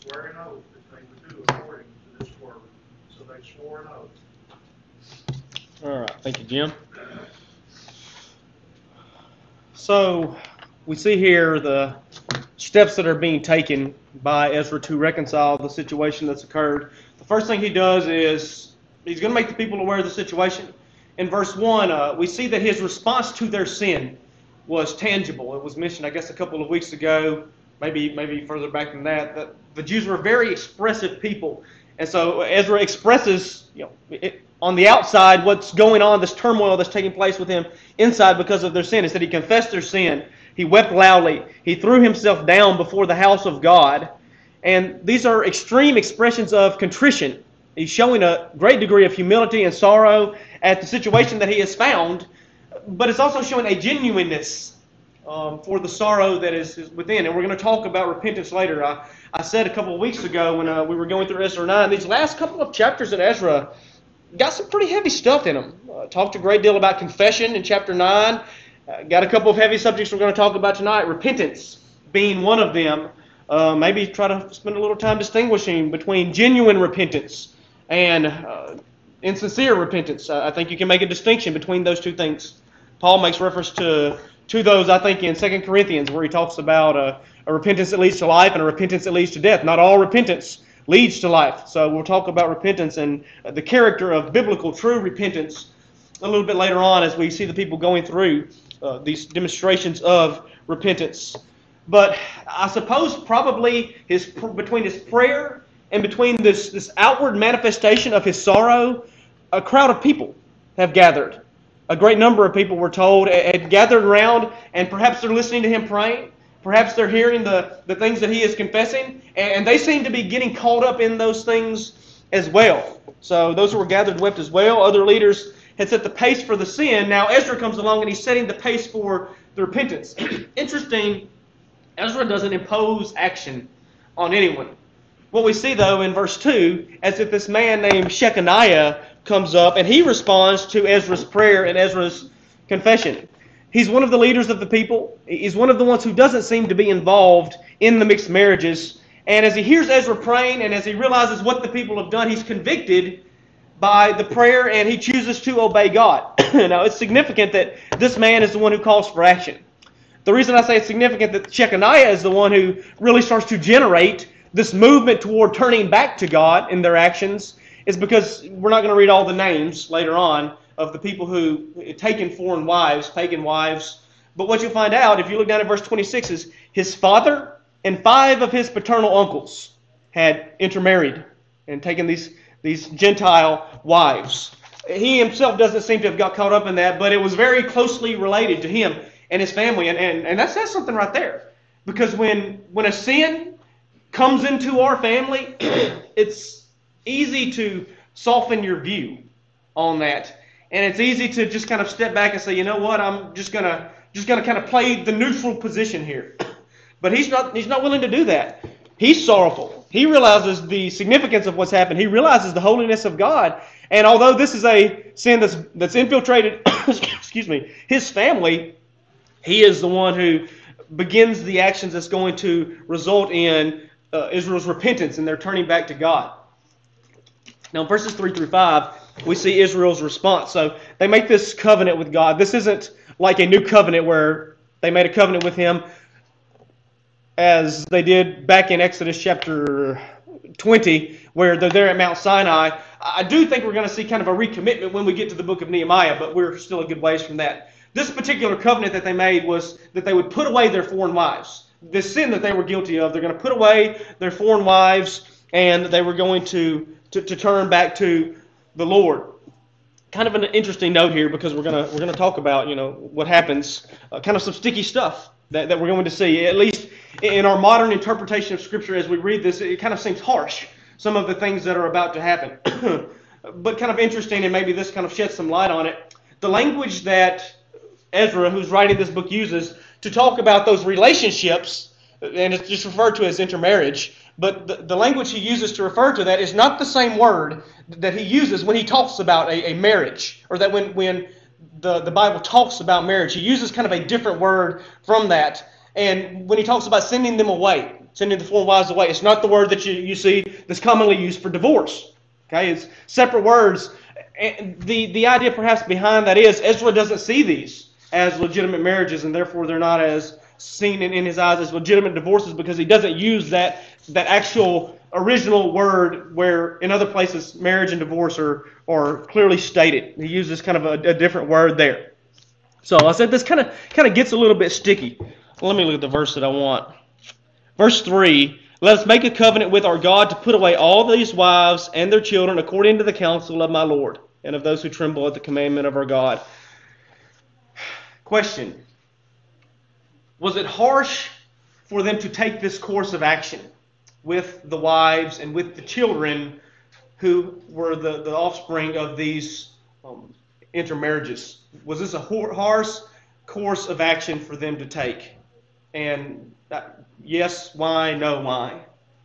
swear an oath that they would do according to this word. So they swore an oath. All right, thank you, Jim. So we see here the steps that are being taken by Ezra to reconcile the situation that's occurred. The first thing he does is he's going to make the people aware of the situation. In verse 1, we see that his response to their sin was tangible. It was mentioned, I guess, a couple of weeks ago, maybe further back than that the Jews were a very expressive people. And so Ezra expresses, on the outside what's going on, this turmoil that's taking place with him inside because of their sin. Is that he confessed their sin. He wept loudly. He threw himself down before the house of God. And these are extreme expressions of contrition. He's showing a great degree of humility and sorrow at the situation that he has found, but it's also showing a genuineness for the sorrow that is within. And we're going to talk about repentance later. I said a couple of weeks ago when we were going through Ezra 9, these last couple of chapters in Ezra got some pretty heavy stuff in them. Talked a great deal about confession in chapter 9. Got a couple of heavy subjects we're going to talk about tonight, repentance being one of them. Maybe try to spend a little time distinguishing between genuine repentance and insincere repentance. I think you can make a distinction between those two things. Paul makes reference to those, I think, in 2 Corinthians, where he talks about a repentance that leads to life and a repentance that leads to death. Not all repentance leads to life. So we'll talk about repentance and the character of biblical true repentance a little bit later on as we see the people going through these demonstrations of repentance. But I suppose probably between his prayer and between this outward manifestation of his sorrow, a crowd of people have gathered. A great number of people, we're told, had gathered around, and perhaps they're listening to him praying. Perhaps they're hearing the things that he is confessing, and they seem to be getting caught up in those things as well. So those who were gathered wept as well. Other leaders had set the pace for the sin. Now Ezra comes along and he's setting the pace for the repentance. Interesting, Ezra doesn't impose action on anyone. What we see, though, in verse 2, as if this man named Shechaniah comes up and he responds to Ezra's prayer and Ezra's confession. He's one of the leaders of the people. He's one of the ones who doesn't seem to be involved in the mixed marriages. And as he hears Ezra praying and as he realizes what the people have done, he's convicted by the prayer and he chooses to obey God. Now, it's significant that this man is the one who calls for action. The reason I say it's significant that Shechaniah is the one who really starts to generate this movement toward turning back to God in their actions is because we're not going to read all the names later on of the people who had taken foreign wives, pagan wives. But what you'll find out, if you look down at verse 26, is his father and 5 of his paternal uncles had intermarried and taken these Gentile wives. He himself doesn't seem to have got caught up in that, but it was very closely related to him and his family. And that says something right there. Because when a sin comes into our family, it's easy to soften your view on that. And it's easy to just kind of step back and say, you know what, I'm just gonna kind of play the neutral position here. But he's not willing to do that. He's sorrowful. He realizes the significance of what's happened. He realizes the holiness of God. And although this is a sin that's infiltrated his family, he is the one who begins the actions that's going to result in Israel's repentance and their turning back to God. Now, in verses 3 through 5, we see Israel's response. So they make this covenant with God. This isn't like a new covenant where they made a covenant with him as they did back in Exodus chapter 20, where they're there at Mount Sinai. I do think we're going to see kind of a recommitment when we get to the book of Nehemiah, but we're still a good ways from that. This particular covenant that they made was that they would put away their foreign wives. This sin that they were guilty of, they're going to put away their foreign wives, and they were going to turn back to the Lord. Kind of an interesting note here, because we're going to talk about what happens, kind of some sticky stuff that we're going to see. At least in our modern interpretation of Scripture, as we read this, it kind of seems harsh, some of the things that are about to happen. But kind of interesting, and maybe this kind of sheds some light on it. The language that Ezra, who's writing this book, uses to talk about those relationships, and it's just referred to as intermarriage, but the language he uses to refer to that is not the same word that he uses when he talks about a marriage, or that when the Bible talks about marriage. He uses kind of a different word from that. And when he talks about sending them away, Sending the foreign wives away. It's not the word that you see that's commonly used for divorce. Okay, it's separate words. And the idea perhaps behind that is Ezra doesn't see these as legitimate marriages, and therefore they're not as seen in his eyes as legitimate divorces, because he doesn't use that actual original word where in other places marriage and divorce are clearly stated. He uses kind of a different word there. So I said this kind of gets a little bit sticky. Let me look at the verse that I want. Verse 3, let us make a covenant with our God to put away all these wives and their children according to the counsel of my Lord and of those who tremble at the commandment of our God. Question. Was it harsh for them to take this course of action with the wives and with the children who were the offspring of these intermarriages? Was this a harsh course of action for them to take? And yes, why? No, why?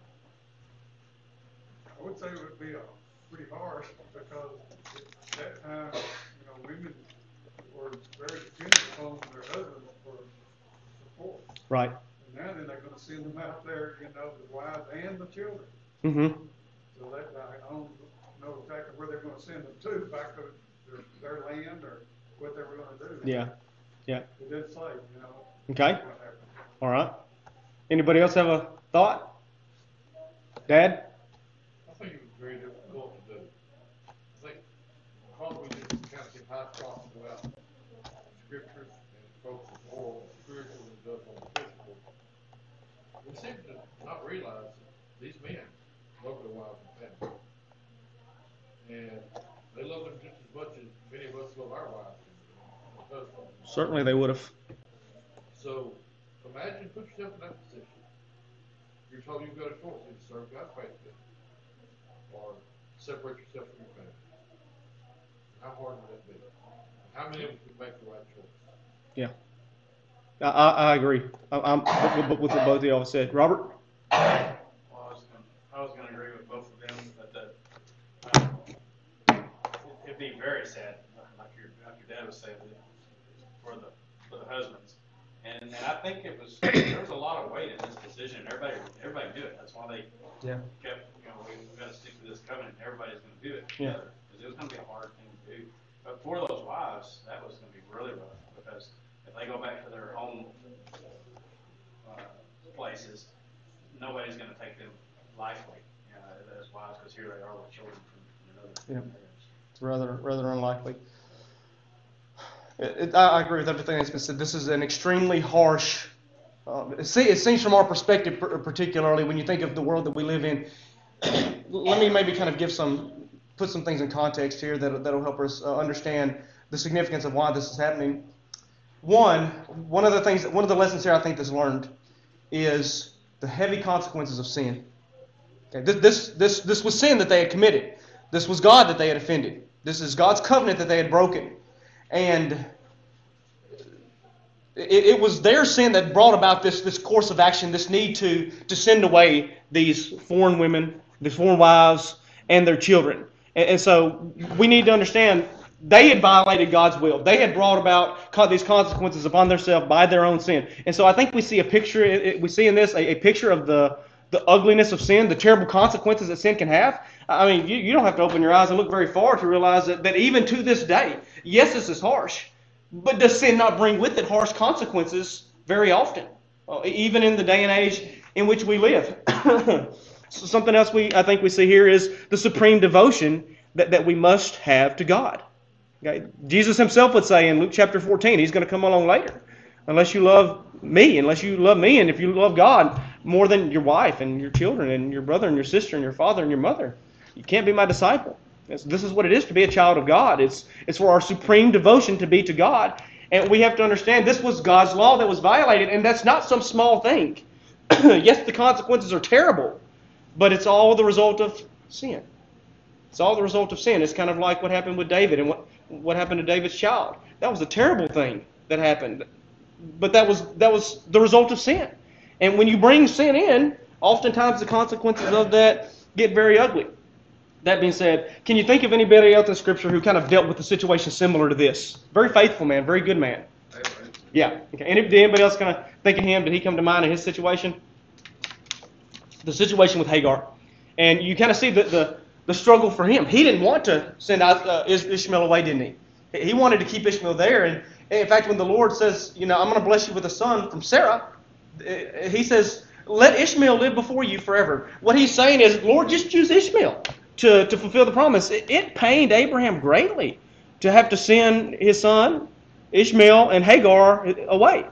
I would say it would be pretty harsh, because at that time, women were very dependent upon their husbands for support. Right. And now then they're going to send them out there, the wives and the children. Mm-hmm. So that I don't know exactly where they're going to send them to, back to their land or what they were going to do. Yeah. Yeah. It did say, Okay. what happened. All right. Anybody else have a thought? Dad? I think it was very difficult to do. I think because we just kind of get high cross about scriptures and focus more on spiritual than it does on physical, we seem to not realize that these men love their wives and family. And they love them just as much as many of us love our wives and husbands. Certainly they would have. So imagine, put yourself in that position. You're told you've got a choice: either serve God faithfully or separate yourself from your family. How hard would that be? How many of us would make the right choice? Yeah. I agree. I'm with what both of y'all have said. Robert? Well, I was going to agree with both of them that it'd be very sad, like your dad was saying, for the husbands. And I think there was a lot of weight in this decision. Everybody knew it. That's why they kept, we've got to stick to this covenant. Everybody's going to do it together, because it was going to be a hard thing to do. But for those wives, that was going to be really rough, because if they go back to their home places, nobody's going to take them lightly as wives, because here they are with children from another marriage. It's rather unlikely. I agree with everything that's been said. This is an extremely harsh. It seems from our perspective, particularly when you think of the world that we live in. Let me maybe kind of put some things in context here that'll help us understand the significance of why this is happening. One of the lessons here I think that's learned is the heavy consequences of sin. Okay, this was sin that they had committed. This was God that they had offended. This is God's covenant that they had broken. And it was their sin that brought about this course of action, this need to send away these foreign women, the foreign wives, and their children. And so we need to understand they had violated God's will. They had brought about these consequences upon themselves by their own sin. And so I think we see a picture. We see in this a picture of the ugliness of sin, the terrible consequences that sin can have. I mean, you don't have to open your eyes and look very far to realize that even to this day, yes, this is harsh, but does sin not bring with it harsh consequences very often, even in the day and age in which we live? So something else I think we see here is the supreme devotion that we must have to God. Okay? Jesus himself would say in Luke chapter 14, he's going to come along later, unless you love me, and if you love God more than your wife and your children and your brother and your sister and your father and your mother, you can't be my disciple. This is what it is to be a child of God. It's for our supreme devotion to be to God. And we have to understand this was God's law that was violated, and that's not some small thing. Yes, the consequences are terrible, but it's all the result of sin. It's all the result of sin. It's kind of like what happened with David and what happened to David's child. That was a terrible thing that happened, but that was the result of sin. And when you bring sin in, oftentimes the consequences of that get very ugly. That being said, can you think of anybody else in Scripture who kind of dealt with a situation similar to this? Very faithful man, very good man. Yeah. Okay. Did anybody else kind of think of him? Did he come to mind in his situation? the situation with Hagar. And you kind of see the struggle for him. He didn't want to send Ishmael away, didn't he? He wanted to keep Ishmael there. And in fact, when the Lord says, I'm going to bless you with a son from Sarah, he says, let Ishmael live before you forever. What he's saying is, Lord, just choose Ishmael to fulfill the promise. It pained Abraham greatly to have to send his son, Ishmael, and Hagar away.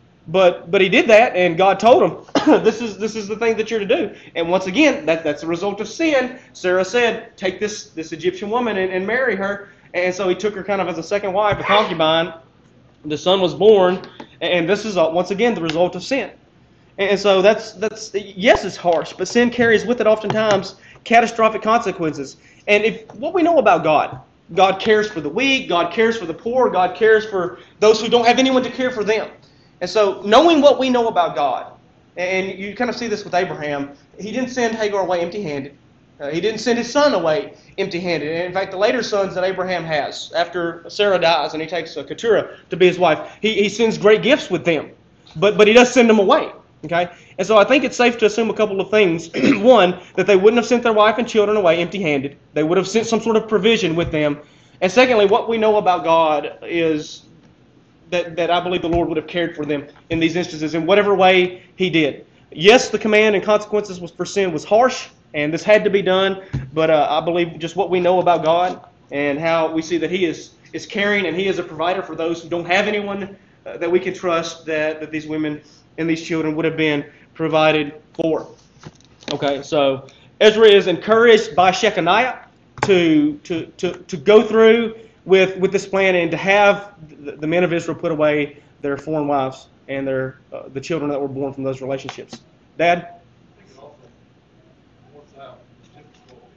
But he did that, and God told him, this is the thing that you're to do. And once again, that's a result of sin. Sarah said, take this Egyptian woman and marry her. And so he took her kind of as a second wife, a concubine. The son was born, and this is once again the result of sin. And so that's yes, it's harsh, but sin carries with it oftentimes catastrophic consequences. And if what we know about God cares for the weak, God cares for the poor, God cares for those who don't have anyone to care for them. And so knowing what we know about God, and you kind of see this with Abraham, he didn't send Hagar away empty-handed. He didn't send his son away empty-handed. And in fact, the later sons that Abraham has, after Sarah dies and he takes Keturah to be his wife, he sends great gifts with them. But he does send them away. Okay? And so I think it's safe to assume a couple of things. One, that they wouldn't have sent their wife and children away empty-handed. They would have sent some sort of provision with them. And secondly, what we know about God is that I believe the Lord would have cared for them in these instances in whatever way He did. Yes, the command and consequences for sin was harsh, and this had to be done, but I believe just what we know about God and how we see that He is caring and He is a provider for those who don't have anyone that we can trust, that these women and these children would have been provided for. Okay, so Ezra is encouraged by Shechaniah to go through with this plan and to have the men of Israel put away their foreign wives and the children that were born from those relationships. Dad? I think it also points out the difficulty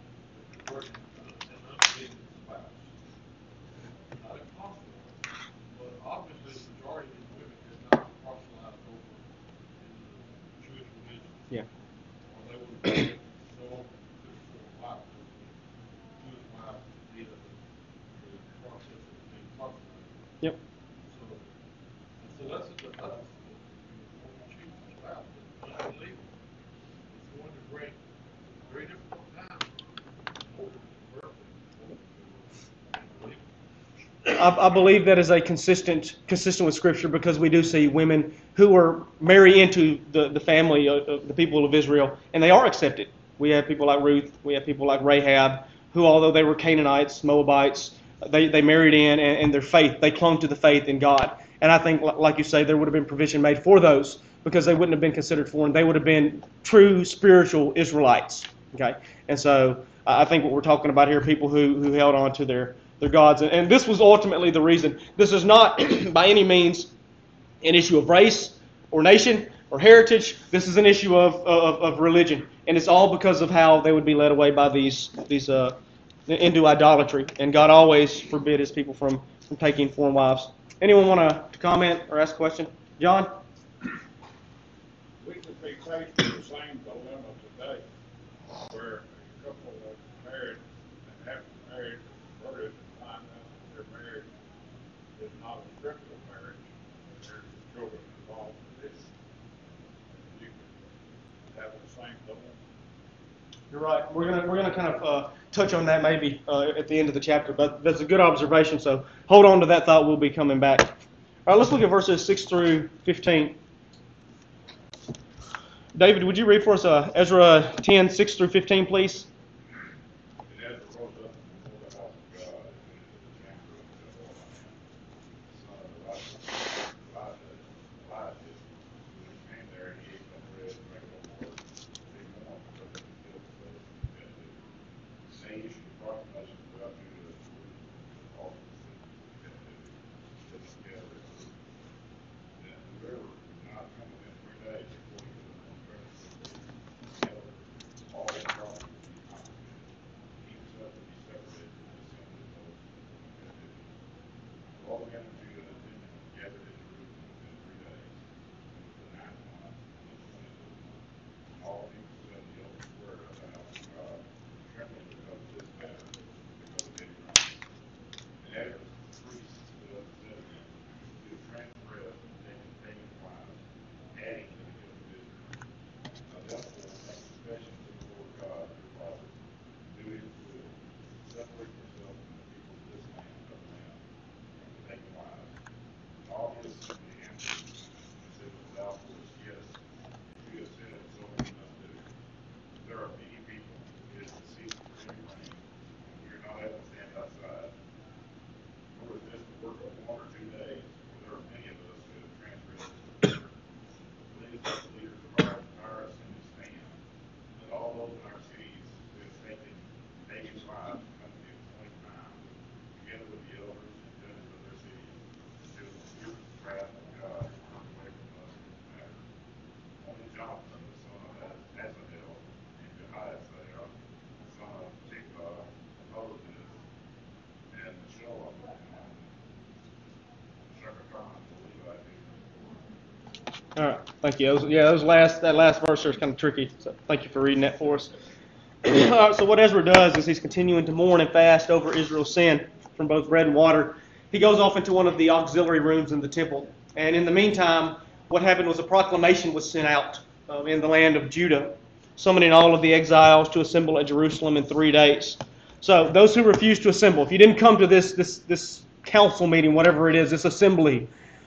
of working an unbelieving spouse. Not impossible, but obviously the majority of these women did not proselytize over into the Jewish religion. Yeah. Or they would have been so overconfident for a while. Jewish wives did the process of being proselytized. Yep. So that's a good us. When we choose a spouse that's unbelievable, it's going to bring very difficult times. I believe that is a consistent with Scripture, because we do see women who are marry into the family of the people of Israel, and they are accepted. We have people like Ruth, we have people like Rahab, who, although they were Canaanites, Moabites, they married in, and their faith, they clung to the faith in God. And I think, like you say, there would have been provision made for those, because they wouldn't have been considered foreign. They would have been true spiritual Israelites. Okay, and so I think what we're talking about here, people who held on to their gods, and this was ultimately the reason. This is not by any means an issue of race or nation or heritage. This is an issue of religion, and it's all because of how they would be led away by these into idolatry. And God always forbid His people from taking foreign wives. Anyone want to comment or ask a question? John? We could be faced with the same dilemma today, where a couple are married and have married, converted, and find out that their marriage is not a scriptural marriage, and there's children involved in this. You could have the same dilemma. You're right. We're gonna kind of touch on that maybe at the end of the chapter, but that's a good observation. So hold on to that thought. We'll be coming back. All right, let's look at verses 6 through 15. David, would you read for us Ezra 10, 6 through 15, please? And Ezra rose up before the house of God and into the chamber of the son of Elijah, who came there, and he ate no bread and drank no water. They mourned because of the guilt of those who had committed it. And they issued a proclamation throughout Judah and all the cities that had been together. That whoever did not come within 3 days before he was on earth, all the property those in our cities is taking pagan wives, come to the appointed time, together with the elders and judges of their cities, to excuse the wrath of God and turn away from us in this matter. Only Jonathan, the son of Azadel, and Jehiasaiah, the son of Tikva, opposed this, and Shalom and Shekatan, the Levite, did. All right, thank you. That last verse there is kind of tricky. So thank you for reading that for us. All right, so what Ezra does is he's continuing to mourn and fast over Israel's sin from both bread and water. He goes off into one of the auxiliary rooms in the temple, and in the meantime, what happened was a proclamation was sent out in the land of Judah, summoning all of the exiles to assemble at Jerusalem in 3 days. So those who refused to assemble, if you didn't come to this council meeting, whatever it is, this assembly,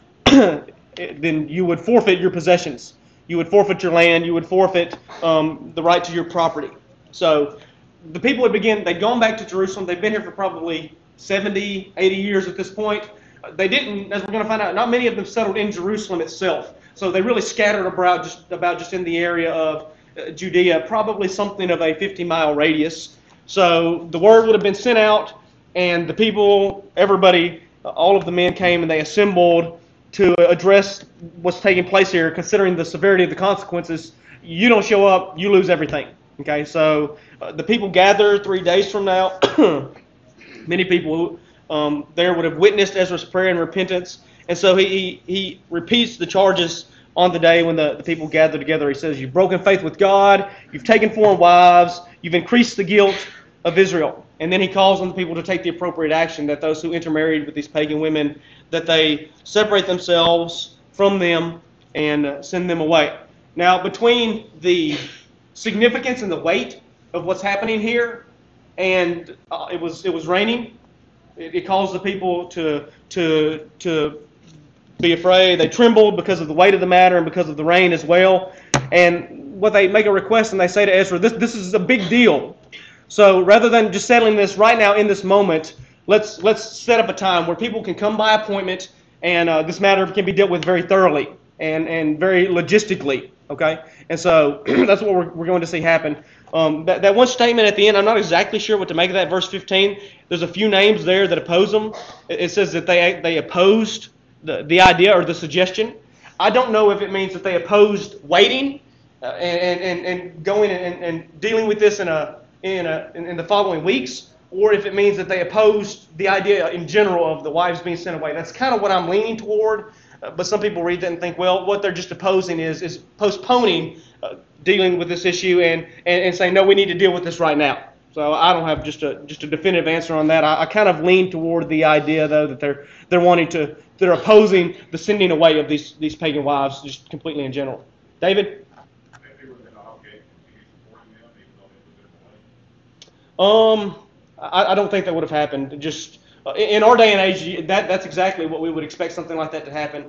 then you would forfeit your possessions. You would forfeit your land. You would forfeit the right to your property. So the people they'd gone back to Jerusalem. They've been here for probably 70, 80 years at this point. They didn't, as we're going to find out, not many of them settled in Jerusalem itself. So they really scattered about just in the area of Judea, probably something of a 50-mile radius. So the word would have been sent out, and the people, everybody, all of the men came and they assembled to address what's taking place here, considering the severity of the consequences. You don't show up, you lose everything. Okay, so the people gather 3 days from now. Many people there would have witnessed Ezra's prayer and repentance. And so he repeats the charges on the day when the people gather together. He says, you've broken faith with God, you've taken foreign wives, you've increased the guilt of Israel. And then he calls on the people to take the appropriate action, that those who intermarried with these pagan women, that they separate themselves from them and send them away. Now, between the significance and the weight of what's happening here, and it was raining, it caused the people to be afraid. They trembled because of the weight of the matter and because of the rain as well. And what they make a request and they say to Ezra, this is a big deal. So rather than just settling this right now in this moment, let's set up a time where people can come by appointment and this matter can be dealt with very thoroughly and very logistically. Okay, and so that's what we're going to see happen. That one statement at the end, I'm not exactly sure what to make of that. Verse 15, there's a few names there that oppose them. It says that they opposed the idea or the suggestion. I don't know if it means that they opposed waiting and going and dealing with this in the following weeks, or if it means that they opposed the idea in general of the wives being sent away. That's kind of what I'm leaning toward. But some people read that and think, well, what they're just opposing is postponing dealing with this issue and saying, no, we need to deal with this right now. So I don't have just a definitive answer on that. I kind of lean toward the idea, though, that they're opposing the sending away of these pagan wives just completely in general. David? Maybe within the obligation to continue supporting them, even though they put them away. I don't think that would have happened. Just in our day and age, that's exactly what we would expect something like that to happen.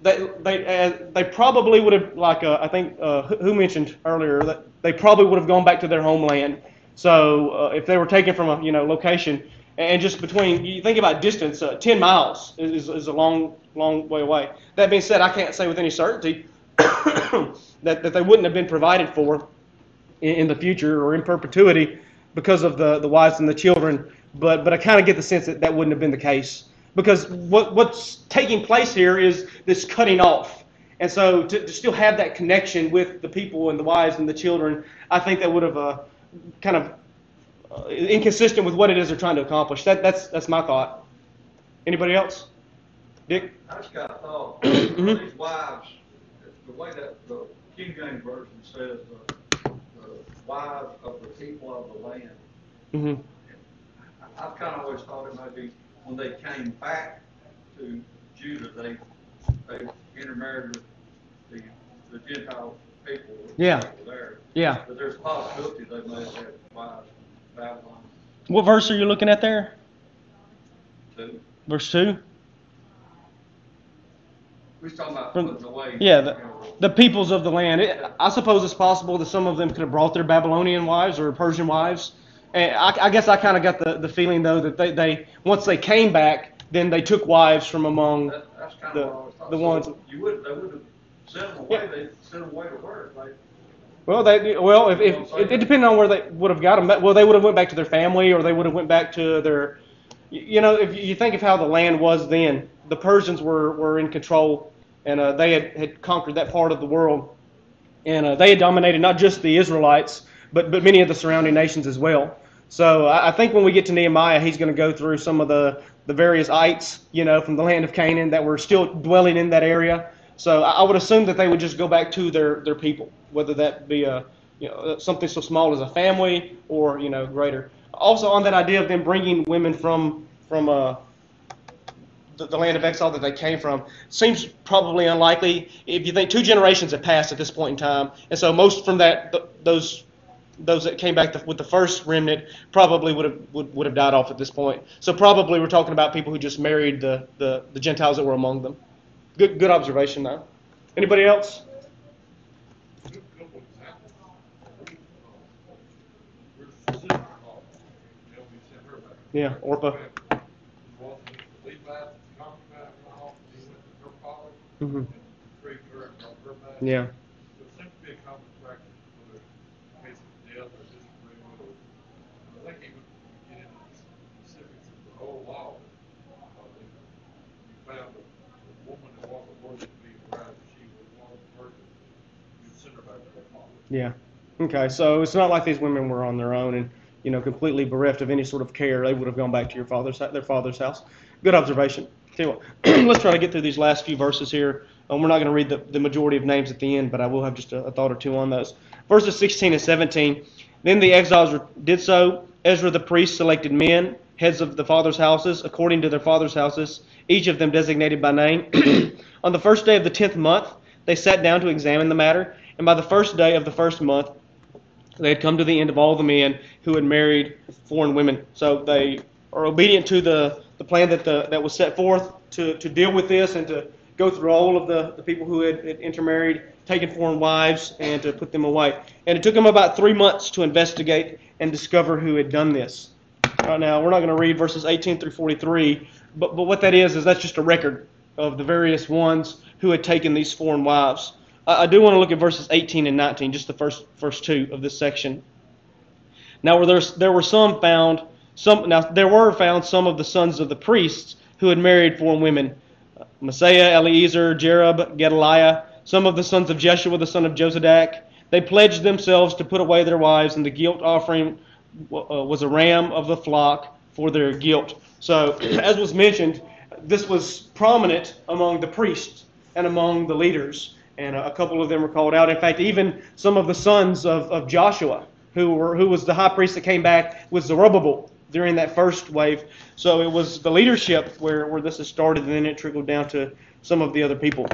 They probably would have, like I think who mentioned earlier, that they probably would have gone back to their homeland. So if they were taken from a location, and just between, you think about distance, 10 miles is a long way away. That being said, I can't say with any certainty that they wouldn't have been provided for in the future or in perpetuity because of the wives and the children. But I kind of get the sense that wouldn't have been the case. Because what's taking place here is this cutting off. And so to still have that connection with the people and the wives and the children, I think that would have kind of inconsistent with what it is they're trying to accomplish. That's my thought. Anybody else? Dick? I just got a thought. Mhm. These wives, the way that the King James Version says, the wives of the people of the land. Mm-hmm. I've kind of always thought it might be when they came back to Judah, they intermarried with the Gentile people Yeah. that were there. Yeah. But there's a possibility they may have had wives in Babylon What verse are you looking at there? too. Verse 2? We're talking about From- putting away. Yeah, the peoples of the land. I suppose it's possible that some of them could have brought their Babylonian wives or Persian wives. And I guess I kind of got the feeling, though, that they once they came back, then they took wives from among That's kind of what I was the talking ones. They would have sent them away. They sent them away to work. Well, if it depended on where they would have got them. Well, they would have went back to their family, or they would have went back to their. If you think of how the land was then, the Persians were in control, and they had conquered that part of the world, and they had dominated not just the Israelites, but many of the surrounding nations as well. So I think when we get to Nehemiah, he's going to go through some of the various ites, from the land of Canaan that were still dwelling in that area. So I would assume that they would just go back to their people, whether that be something so small as a family or greater. Also on that idea of them bringing women from the land of exile that they came from seems probably unlikely. If you think 2 generations have passed at this point in time, and so most from those that came back with the first remnant probably would have died off at this point. So probably we're talking about people who just married the Gentiles that were among them. Good observation, though. Anybody else? Good couple examples. We're specific about, we sent her back. Yeah, Orpah. Well, Levi, concubine, he went to her father, Mm-hmm. and freed her and brought her back. Yeah. So it seems to be a common practice, whether in case of death or disagreement, or I think even when you get into the specifics of the whole law, if you found a woman that wasn't worthy to be bride, she was one person, you'd send her back to her father. Yeah. Okay, so it's not like these women were on their own and completely bereft of any sort of care. They would have gone back to their father's house. Good observation. Tell you what, let's try to get through these last few verses here. We're not going to read the majority of names at the end, but I will have just a thought or two on those. Verses 16 and 17. Then the exiles did so. Ezra the priest selected men, heads of the fathers' houses, according to their fathers' houses, each of them designated by name. On the first day of the 10th month, they sat down to examine the matter, and by the first day of the first month, they had come to the end of all the men who had married foreign women. So they are obedient to the plan that was set forth to deal with this and to go through all of the people who had intermarried, taken foreign wives, and to put them away. And it took them about 3 months to investigate and discover who had done this. Right now, we're not going to read verses 18 through 43, but what that is that's just a record of the various ones who had taken these foreign wives. I do want to look at verses 18 and 19, just the first two of this section. Now, there were found some of the sons of the priests who had married foreign women: Messiah, Eliezer, Jerub, Gedaliah, some of the sons of Jeshua, the son of Josadak. They pledged themselves to put away their wives, and the guilt offering was a ram of the flock for their guilt. So, as was mentioned, this was prominent among the priests and among the leaders. And a couple of them were called out. In fact, even some of the sons of Joshua, who was the high priest that came back with Zerubbabel during that first wave. So it was the leadership where this has started, and then it trickled down to some of the other people.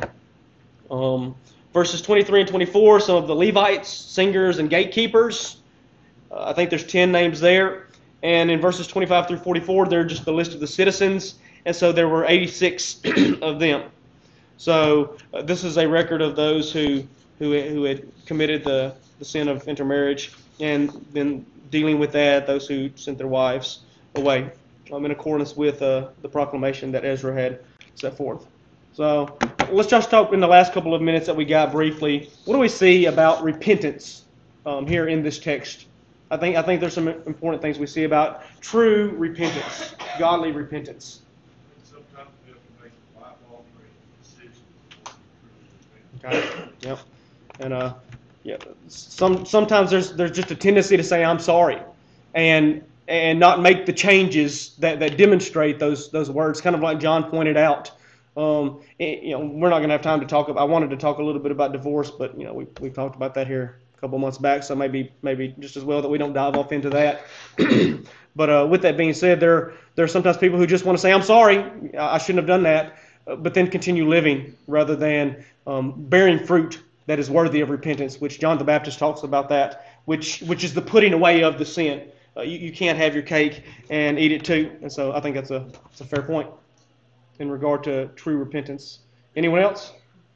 Verses 23 and 24, some of the Levites, singers, and gatekeepers. I think there's 10 names there. And in verses 25 through 44, they're just the list of the citizens. And so there were 86 of them. So this is a record of those who had committed the sin of intermarriage, and then dealing with that, those who sent their wives away, in accordance with the proclamation that Ezra had set forth. So let's just talk in the last couple of minutes that we got briefly. What do we see about repentance here in this text? I think there's some important things we see about true repentance, godly repentance. Sometimes we have to make life-altering decisions. Okay. Yep. And sometimes there's just a tendency to say I'm sorry, and not make the changes that demonstrate those words. Kind of like John pointed out. We're not going to have time to talk about. I wanted to talk a little bit about divorce, but we talked about that here a couple months back. So maybe just as well that we don't dive off into that. But with that being said, there are sometimes people who just want to say I'm sorry, I shouldn't have done that, but then continue living rather than bearing fruit that is worthy of repentance, which John the Baptist talks about that, which is the putting away of the sin. You can't have your cake and eat it too, and so I think that's a fair point in regard to true repentance. Anyone else?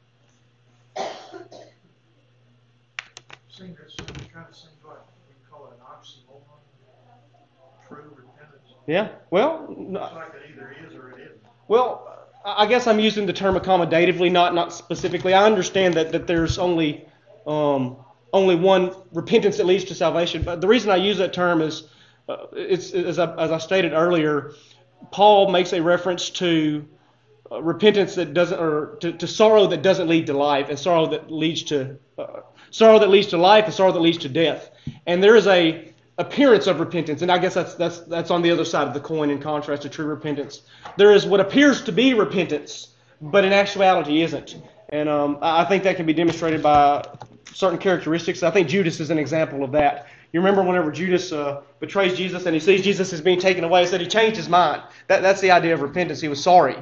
It kind of seems like we can call it an oxymoron. True repentance. Yeah. Well, It's like it either is or it isn't. well, I guess I'm using the term accommodatively, not specifically. I understand that there's only only one repentance that leads to salvation. But the reason I use that term is, it's as I stated earlier, Paul makes a reference to repentance that doesn't, or to sorrow that doesn't lead to life, and sorrow that leads to life, and sorrow that leads to death. And there is a appearance of repentance, and I guess that's on the other side of the coin in contrast to true repentance. There is what appears to be repentance, but in actuality isn't. And I think that can be demonstrated by certain characteristics. I think Judas is an example of that. You remember whenever Judas betrays Jesus and he sees Jesus is being taken away, he said he changed his mind. That's the idea of repentance. He was sorry.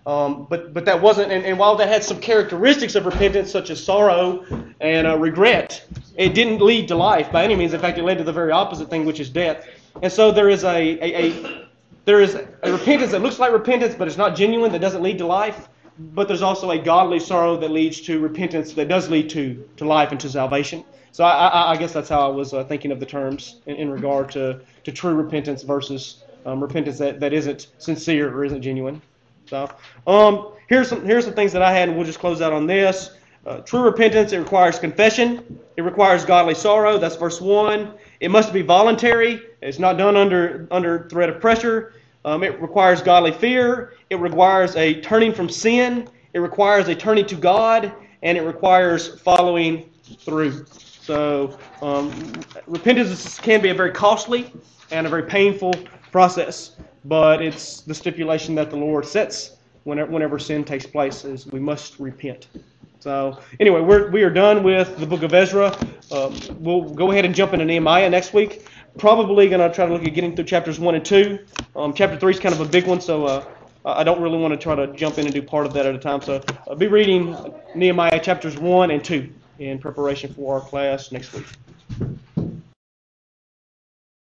But that wasn't, and while that had some characteristics of repentance, such as sorrow and regret, it didn't lead to life by any means. In fact, it led to the very opposite thing, which is death. And so there is a repentance that looks like repentance, but it's not genuine, that doesn't lead to life. But there's also a godly sorrow that leads to repentance that does lead to life and to salvation. So I guess that's how I was thinking of the terms in regard to true repentance versus repentance that isn't sincere or isn't genuine. So here's some things that I had, and we'll just close out on this. True repentance, it requires confession. It requires godly sorrow. That's verse 1. It must be voluntary. It's not done under threat of pressure. It requires godly fear. It requires a turning from sin. It requires a turning to God. And it requires following through. So repentance can be a very costly and a very painful process. But it's the stipulation that the Lord sets whenever sin takes place, is we must repent. So anyway, we are done with the book of Ezra. We'll go ahead and jump into Nehemiah next week. Probably going to try to look at getting through chapters 1 and 2. Chapter 3 is kind of a big one, so I don't really want to try to jump in and do part of that at a time. So I'll be reading Nehemiah chapters 1 and 2 in preparation for our class next week.